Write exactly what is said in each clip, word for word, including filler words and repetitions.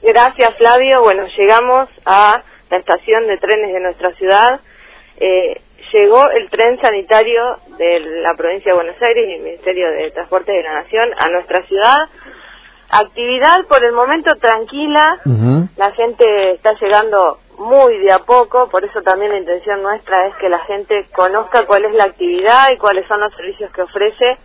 Gracias, Flavio. Bueno, llegamos a la estación de trenes de nuestra ciudad. Eh, llegó el tren sanitario de la provincia de Buenos Aires y el Ministerio de Transportes de la Nación a nuestra ciudad. Actividad por el momento tranquila, uh-huh. La gente está llegando muy de a poco, por eso también la intención nuestra es que la gente conozca cuál es la actividad y cuáles son los servicios que ofrece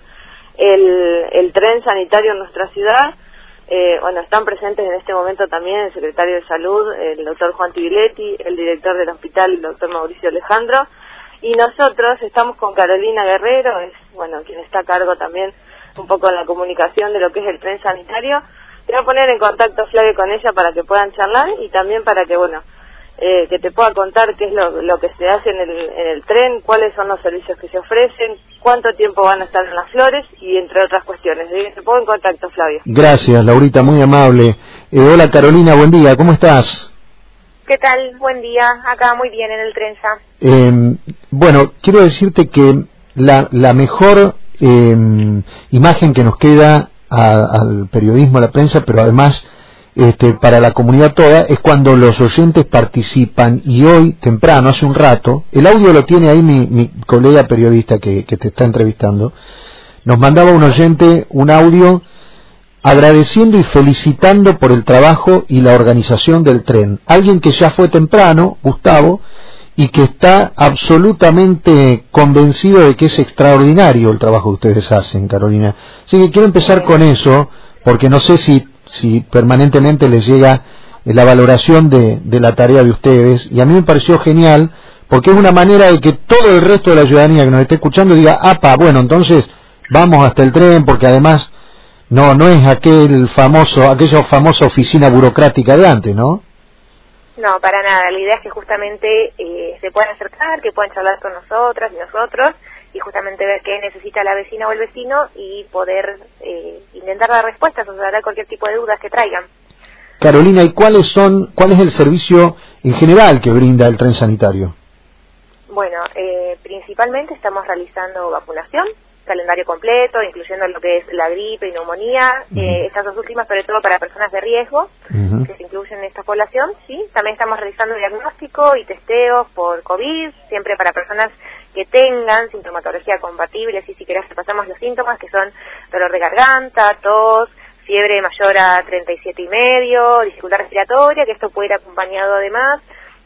el, el tren sanitario en nuestra ciudad. Eh, bueno, están presentes en este momento también el secretario de Salud, el doctor Juan Tibiletti, el director del hospital, el doctor Mauricio Alejandro, y nosotros estamos con Carolina Guerrero, es bueno quien está a cargo también un poco en la comunicación de lo que es el tren sanitario. Te voy a poner en contacto, Flavio, con ella para que puedan charlar y también para que, bueno, eh, que te pueda contar qué es lo, lo que se hace en el, en el tren, cuáles son los servicios que se ofrecen, cuánto tiempo van a estar en Las Flores y entre otras cuestiones. Te pongo en contacto, Flavio. Gracias, Laurita, muy amable. Eh, hola, Carolina, buen día, ¿cómo estás? ¿Qué tal? Buen día, acá muy bien en el Trenza. Eh, bueno, quiero decirte que la, la mejor eh, imagen que nos queda a, al periodismo, a la prensa, pero además este, para la comunidad toda, es cuando los oyentes participan. Y hoy, temprano, hace un rato, el audio lo tiene ahí mi, mi colega periodista que, que te está entrevistando, nos mandaba un oyente un audio agradeciendo y felicitando por el trabajo y la organización del tren. Alguien que ya fue temprano, Gustavo, y que está absolutamente convencido de que es extraordinario el trabajo que ustedes hacen, Carolina. Así que quiero empezar con eso, porque no sé si, si permanentemente les llega la valoración de, de la tarea de ustedes, y a mí me pareció genial, porque es una manera de que todo el resto de la ciudadanía que nos esté escuchando diga, apa, bueno, entonces vamos hasta el tren, porque además no no es aquel famoso, aquella famosa oficina burocrática de antes, ¿no? No, para nada. La idea es que justamente eh, se puedan acercar, que puedan charlar con nosotras y nosotros, y justamente ver qué necesita la vecina o el vecino y poder eh, intentar dar respuestas o dar cualquier tipo de dudas que traigan. Carolina, ¿y cuáles son, cuál es el servicio en general que brinda el tren sanitario? Bueno, eh, principalmente estamos realizando vacunación, calendario completo, incluyendo lo que es la gripe y neumonía, uh-huh. eh, estas dos últimas sobre todo para personas de riesgo, uh-huh. que se incluyen en esta población, sí. También estamos realizando diagnóstico y testeos por COVID, siempre para personas que tengan sintomatología compatible, si siquiera repasamos los síntomas, que son dolor de garganta, tos, fiebre mayor a treinta y siete y medio, dificultad respiratoria, que esto puede ir acompañado además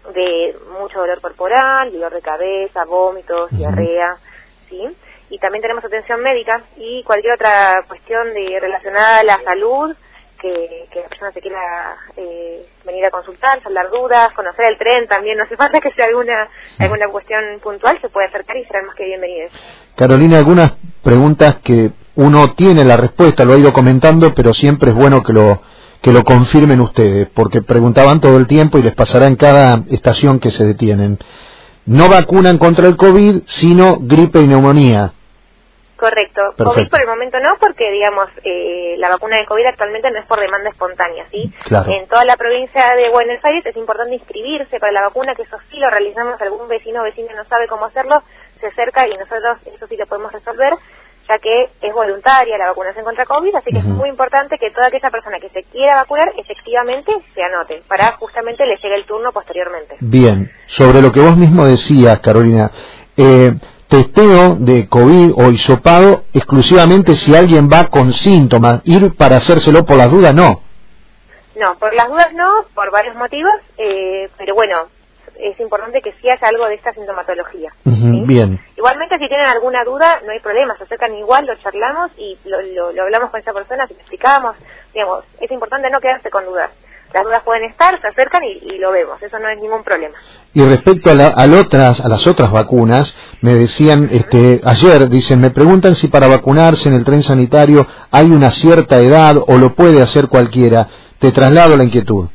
de mucho dolor corporal, dolor de cabeza, vómitos, uh-huh. diarrea, sí. Y también tenemos atención médica y cualquier otra cuestión de relacionada a la salud que, que la persona se quiera eh, venir a consultar, saldar dudas, conocer el tren también, no hace falta que sea alguna alguna cuestión puntual, se puede acercar y serán más que bienvenidos. Carolina, algunas preguntas que uno tiene la respuesta, lo ha ido comentando, pero siempre es bueno que lo que lo confirmen ustedes, porque preguntaban todo el tiempo y les pasará en cada estación que se detienen. No vacunan contra el COVID, sino gripe y neumonía. Correcto. Perfecto. COVID por el momento no, porque digamos eh, la vacuna de COVID actualmente no es por demanda espontánea, ¿sí? Claro. En toda la provincia de Buenos Aires es importante inscribirse para la vacuna, que eso sí lo realizamos, algún vecino o vecina no sabe cómo hacerlo, se acerca y nosotros eso sí lo podemos resolver, ya que es voluntaria la vacunación contra COVID, así que uh-huh. es muy importante que toda aquella persona que se quiera vacunar efectivamente se anote, para justamente le llegue el turno posteriormente. Bien, sobre lo que vos mismo decías, Carolina, eh, testeo de COVID o hisopado exclusivamente si alguien va con síntomas, ir para hacérselo por las dudas, no. No, por las dudas no, por varios motivos, eh, pero bueno, es importante que sí haya algo de esta sintomatología. Uh-huh, ¿sí? Bien. Igualmente, si tienen alguna duda, no hay problema, se acercan igual, lo charlamos y lo, lo, lo hablamos con esa persona, se lo explicamos. Digamos, es importante no quedarse con dudas. Las dudas pueden estar, se acercan y, y lo vemos, eso no es ningún problema. Y respecto a, la, a, otras, a las otras vacunas, me decían, uh-huh. este, ayer, dicen, me preguntan si para vacunarse en el tren sanitario hay una cierta edad o lo puede hacer cualquiera. Te traslado la inquietud.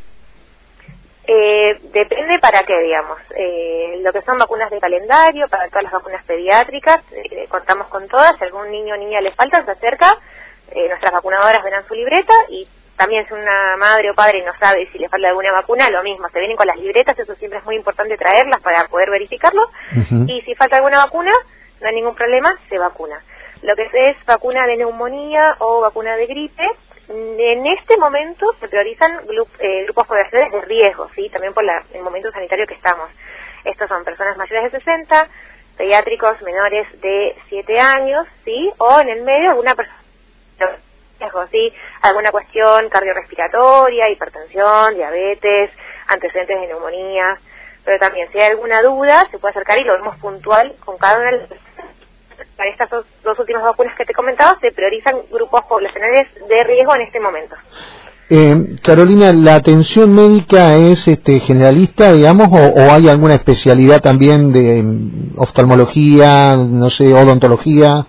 Eh, depende para qué, digamos. Eh, lo que son vacunas de calendario, para todas las vacunas pediátricas, eh, contamos con todas. Si algún niño o niña les falta, se acerca. Eh, nuestras vacunadoras verán su libreta y también si una madre o padre no sabe si le falta alguna vacuna, lo mismo. Se vienen con las libretas, eso siempre es muy importante traerlas para poder verificarlo. Uh-huh. Y si falta alguna vacuna, no hay ningún problema, se vacuna. Lo que es vacuna de neumonía o vacuna de gripe, En este momento se priorizan grup, eh, grupos poblacionales de riesgo, ¿sí? También por la, el momento sanitario que estamos. Estos son personas mayores de sesenta, pediátricos menores de siete años, ¿sí? O en el medio alguna persona de riesgo, ¿sí? Alguna cuestión cardiorrespiratoria, hipertensión, diabetes, antecedentes de neumonía. Pero también, si hay alguna duda, se puede acercar y lo vemos puntual con cada una de las personas. Para estas dos, dos últimas vacunas que te comentaba, se priorizan grupos poblacionales de riesgo en este momento. Eh, Carolina, ¿la atención médica es este, generalista, digamos, o, o hay alguna especialidad también de um, oftalmología, no sé, odontología?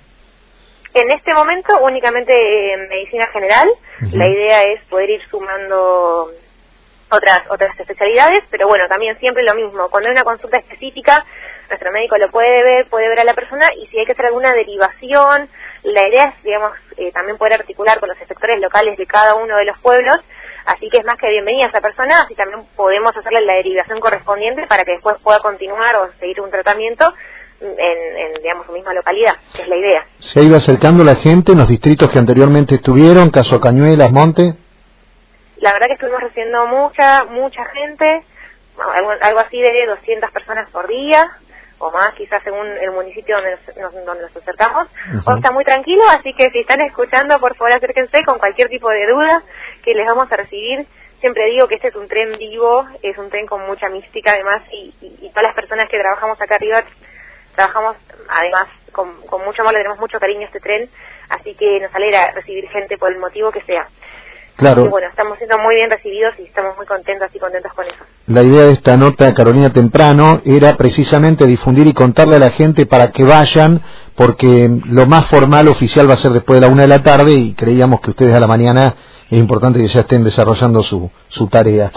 En este momento únicamente eh, medicina general. Uh-huh. La idea es poder ir sumando otras otras especialidades, pero bueno, también siempre lo mismo. Cuando hay una consulta específica, nuestro médico lo puede ver, puede ver a la persona, y si hay que hacer alguna derivación, la idea es, digamos, eh, también poder articular con los efectores locales de cada uno de los pueblos, así que es más que bienvenida a esa persona, así también podemos hacerle la derivación correspondiente para que después pueda continuar o seguir un tratamiento en, en digamos, su misma localidad, que es la idea. ¿Se ha ido acercando la gente en los distritos que anteriormente estuvieron, caso Cañuelas, Monte? La verdad que estuvimos recibiendo mucha, mucha gente, algo, algo así de doscientas personas por día, o más quizás según el municipio donde nos, nos, donde nos acercamos. Uh-huh. O está muy tranquilo, así que si están escuchando, por favor acérquense con cualquier tipo de duda que les vamos a recibir. Siempre digo que este es un tren vivo, es un tren con mucha mística además, y, y, y todas las personas que trabajamos acá arriba, trabajamos además con, con mucho amor, le tenemos mucho cariño a este tren, así que nos alegra recibir gente por el motivo que sea. Claro. Y bueno, estamos siendo muy bien recibidos y estamos muy contentos y contentos con eso. La idea de esta nota, Carolina, temprano, era precisamente difundir y contarle a la gente para que vayan, porque lo más formal, oficial, va a ser después de la una de la tarde, y creíamos que ustedes a la mañana es importante que ya estén desarrollando su, su tarea.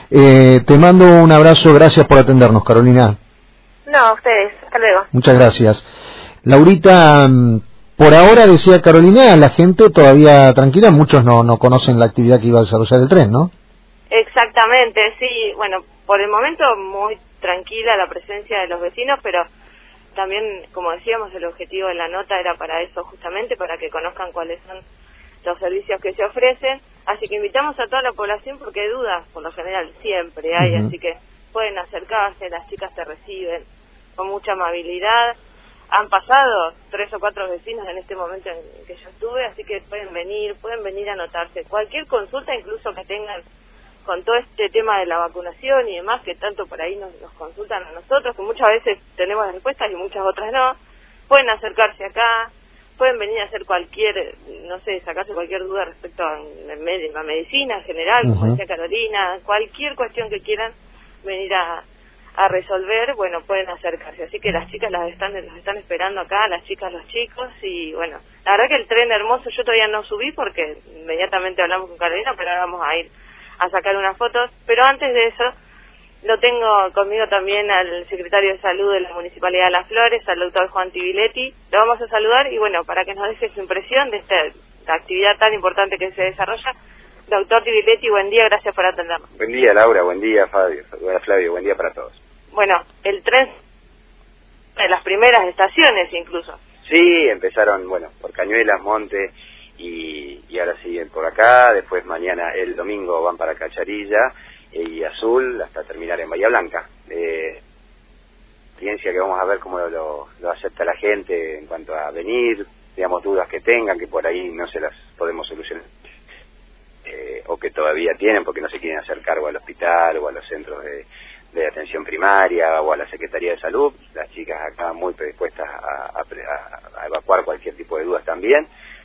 Eh, te mando un abrazo, gracias por atendernos, Carolina. No, a ustedes, hasta luego. Muchas gracias. Laurita, por ahora, decía Carolina, la gente todavía tranquila, muchos no, no conocen la actividad que iba a desarrollar el tren, ¿no? Exactamente, sí, bueno, por el momento muy tranquila la presencia de los vecinos, pero también, como decíamos, el objetivo de la nota era para eso justamente, para que conozcan cuáles son los servicios que se ofrecen, así que invitamos a toda la población porque dudas, por lo general, siempre hay, uh-huh. Así que pueden acercarse, las chicas te reciben con mucha amabilidad. Han pasado tres o cuatro vecinos en este momento en que yo estuve, así que pueden venir, pueden venir a anotarse. Cualquier consulta, incluso que tengan con todo este tema de la vacunación y demás, que tanto por ahí nos, nos consultan a nosotros, que muchas veces tenemos las respuestas y muchas otras no, pueden acercarse acá, pueden venir a hacer cualquier, no sé, sacarse cualquier duda respecto a la medicina en general, uh-huh. Como decía Carolina, cualquier cuestión que quieran venir a... a resolver, bueno, pueden acercarse, así que las chicas las están las están esperando acá, las chicas, los chicos, y bueno, la verdad que el tren hermoso, yo todavía no subí porque inmediatamente hablamos con Carolina, pero ahora vamos a ir a sacar unas fotos, pero antes de eso, lo tengo conmigo también al secretario de Salud de la Municipalidad de Las Flores, al doctor Juan Tibiletti, lo vamos a saludar, y bueno, para que nos deje su impresión de esta actividad tan importante que se desarrolla. Doctor Tibiletti, buen día, gracias por atendernos. Buen día, Laura, buen día, Fabio, Flavio, buen día para todos. Bueno, el tren de las primeras estaciones incluso. Sí, empezaron, bueno, por Cañuelas, Monte, y, y ahora siguen por acá, después mañana, el domingo van para Cacharilla y Azul, hasta terminar en Bahía Blanca. Eh, experiencia que vamos a ver cómo lo, lo acepta la gente en cuanto a venir, digamos, dudas que tengan, que por ahí no se las podemos solucionar. Eh, o que todavía tienen porque no se quieren hacer cargo al hospital o a los centros de, de atención primaria o a la Secretaría de Salud. Las chicas acá muy predispuestas a, a, a evacuar cualquier tipo de dudas también.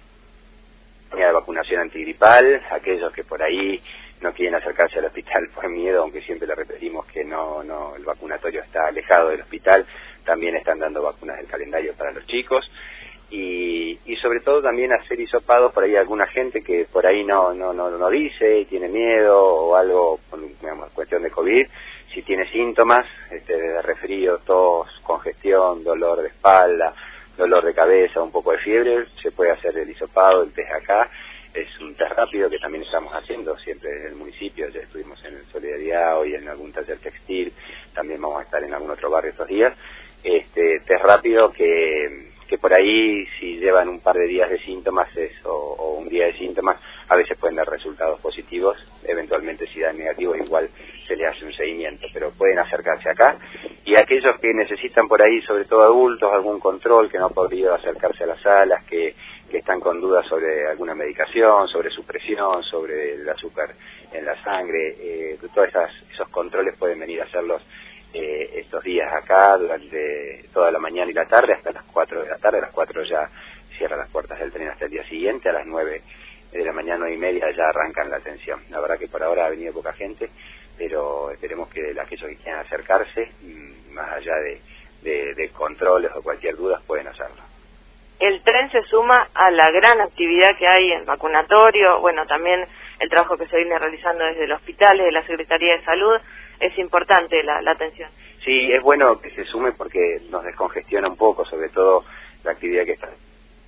De vacunación antigripal, aquellos que por ahí no quieren acercarse al hospital por miedo, aunque siempre le repetimos que no, no, el vacunatorio está alejado del hospital, también están dando vacunas del calendario para los chicos. Y, y sobre todo también hacer hisopados por ahí a alguna gente que por ahí no no no, no dice y tiene miedo o algo, digamos, cuestión de COVID, si tiene síntomas este, de resfrío, tos, congestión, dolor de espalda, dolor de cabeza, un poco de fiebre, se puede hacer el hisopado, el test acá. Es un test rápido que también estamos haciendo siempre desde el municipio, ya estuvimos en Solidaridad, hoy en algún taller textil, también vamos a estar en algún otro barrio estos días. Este test rápido que que por ahí si llevan un par de días de síntomas es, o, o un día de síntomas, a veces pueden dar resultados positivos, eventualmente si dan negativos igual se les hace un seguimiento, pero pueden acercarse acá. Y aquellos que necesitan por ahí, sobre todo adultos, algún control, que no han podido acercarse a las salas, que, que están con dudas sobre alguna medicación, sobre su presión, sobre el azúcar en la sangre, eh, todos esas, esos controles pueden venir a hacerlos eh, estos días acá durante toda la mañana y la tarde hasta las cuatro de la tarde. A las cuatro ya cierran las puertas del tren hasta el día siguiente, a las nueve de la mañana, nueve y media ya arrancan la atención. La verdad que por ahora ha venido poca gente, pero esperemos que aquellos que quieran acercarse, más allá de, de, de controles o cualquier duda, pueden hacerlo. El tren se suma a la gran actividad que hay en vacunatorio, bueno, también el trabajo que se viene realizando desde el hospital, desde la Secretaría de Salud. Es importante la, la atención. Sí, es bueno que se sume porque nos descongestiona un poco, sobre todo la actividad que está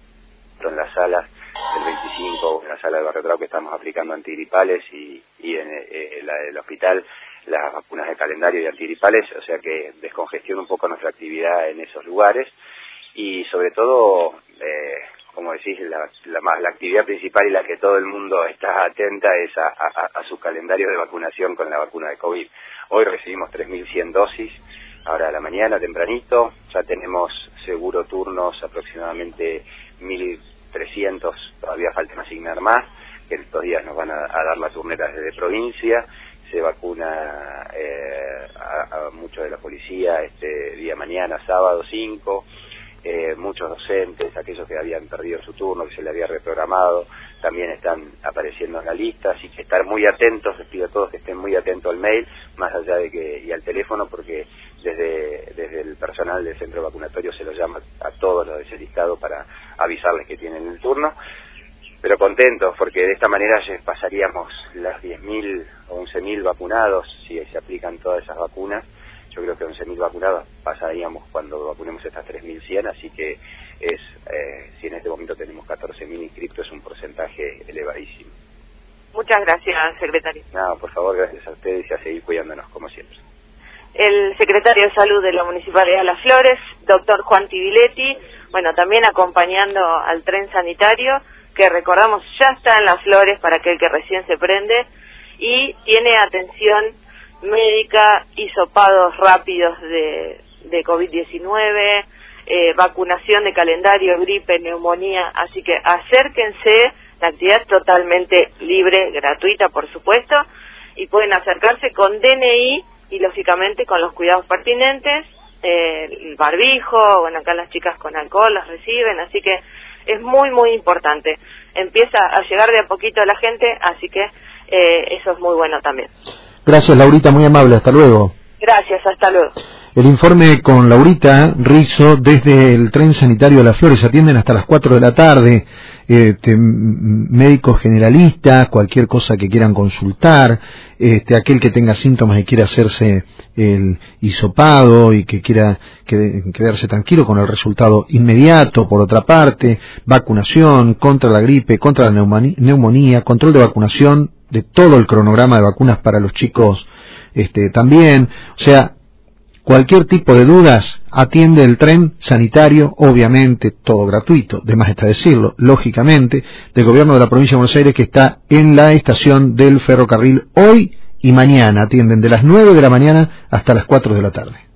en las salas del veinticinco, en la sala de Barrio Trau, que estamos aplicando antigripales, y, y en eh, la del hospital las vacunas de calendario y antigripales, o sea que descongestiona un poco nuestra actividad en esos lugares, y sobre todo, eh, como decís, la, la, la actividad principal y la que todo el mundo está atenta es a, a, a su calendario de vacunación con la vacuna de COVID. Hoy recibimos tres mil cien dosis, ahora a la mañana, tempranito, ya tenemos seguro turnos aproximadamente mil trescientos, todavía faltan asignar más, que estos días nos van a, a dar la turnera desde provincia. Se vacuna eh, a, a muchos de la policía este día mañana, sábado cinco, eh, muchos docentes, aquellos que habían perdido su turno, que se le había reprogramado, también están apareciendo en la lista, así que estar muy atentos, les pido a todos que estén muy atentos al mail, más allá de que, y al teléfono, porque desde, desde el personal del centro vacunatorio se los llama a todos los de ese listado para avisarles que tienen el turno, pero contentos, porque de esta manera ya pasaríamos las diez mil o once mil vacunados, si se aplican todas esas vacunas. Yo creo que once mil vacunados pasaríamos cuando vacunemos estas tres mil cien, así que es eh, si en este momento tenemos catorce mil inscriptos, es un porcentaje elevadísimo. Muchas gracias, secretario. No, por favor, gracias a ustedes y a seguir cuidándonos como siempre. El secretario de Salud de la Municipalidad de Las Flores, doctor Juan Tibiletti, bueno, también acompañando al tren sanitario, que recordamos ya está en Las Flores para aquel que recién se prende, y tiene atención médica, hisopados rápidos de, de COVID diecinueve, eh, vacunación de calendario, gripe, neumonía, así que acérquense, la actividad es totalmente libre, gratuita por supuesto, y pueden acercarse con D N I y lógicamente con los cuidados pertinentes, eh, el barbijo, bueno, acá las chicas con alcohol las reciben, así que es muy muy importante. Empieza a llegar de a poquito a la gente, así que eh, eso es muy bueno también. Gracias, Laurita, muy amable, hasta luego. Gracias, hasta luego. El informe con Laurita Rizzo desde el tren sanitario de Las Flores. Atienden hasta las cuatro de la tarde, este, médicos generalistas, cualquier cosa que quieran consultar, este, aquel que tenga síntomas y quiera hacerse el hisopado y que quiera quedarse tranquilo con el resultado inmediato. Por otra parte, vacunación contra la gripe, contra la neumonía, control de vacunación de todo el cronograma de vacunas para los chicos este, también, o sea, cualquier tipo de dudas atiende el tren sanitario, obviamente todo gratuito, de más está decirlo, lógicamente, del gobierno de la provincia de Buenos Aires, que está en la estación del ferrocarril hoy y mañana. Atienden de las nueve de la mañana hasta las cuatro de la tarde.